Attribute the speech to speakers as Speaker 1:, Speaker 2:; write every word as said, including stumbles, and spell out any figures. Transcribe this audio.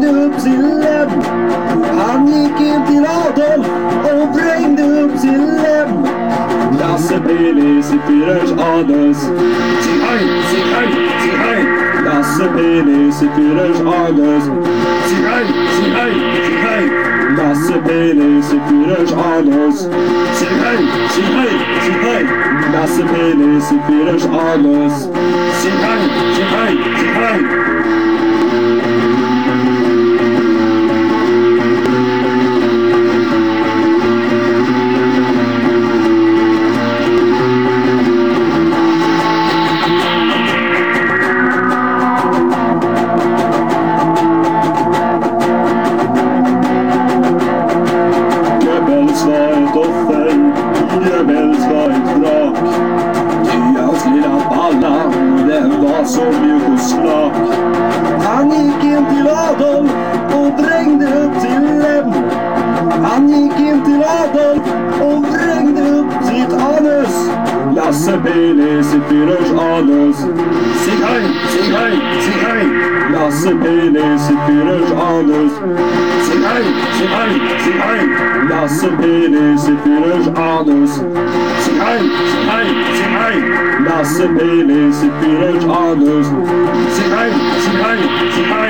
Speaker 1: vrängde upp sin lem. Han gick in till Adolf och vrängde upp sin lem. Lasse Billy Sipirers Adels. Sing hej, sing hej, sing hej. Lasse Billy Sipirers Adels. Sing hej, sing hej, sing hej. Lasse Billy Sipirers Adels. Sing hej, sing hej, sing hej. Lasse Billy Sipirers Adels. Sing hej, sing hej, sing hej. Goebbels var ett offer, Goebbels var ett vrak. Ty hans lilla balla, den var så mjuk och slak. Han gick in till Adolf och vrängde upp sin lem. Han gick in till Adolf och vrängde upp sitt anus. Lasse Billy Sipirers Adels. Sing hej, sing hej, sing hej. Lasse Billy Sipirers Adels. Sing hej, sing hej, sing hej. Lasse Billy Sipirers Adels. Sing hej, sing hej, sing hej. Lasse Billy Sipirers Adels. Sing hej, sing hej, sing hej.